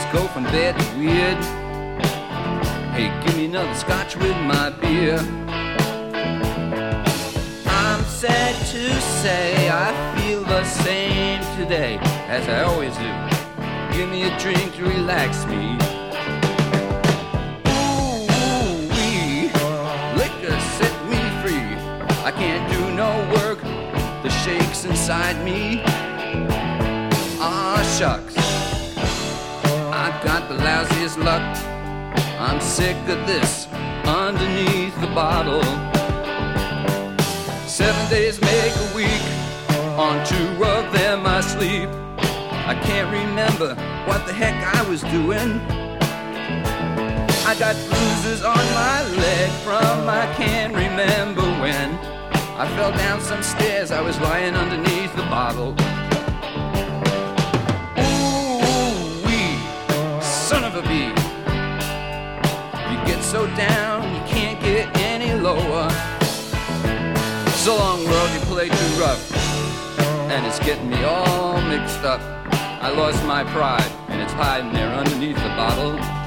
go from bad to weird. Hey, give me another scotch with my beer. I'm sad to say I feel the same today as I always do. Give me a drink to relax me. Ooh-wee, liquor set me free. I can't do no work, the shakes inside me. Ah, shucks, I've got the lousiest luck. I'm sick of this underneath the bottle. 7 days make a week, on 2 of them I sleep. I can't remember what the heck I was doing. I got bruises on my leg from I can't remember when. I fell down some stairs, I was lying underneath the bottle. Ooh-wee, son of a bee. You get so down, you can't get any lower. So long, world, you play too rough, and it's getting me all mixed up. I lost my pride, and it's hiding there underneath the bottle.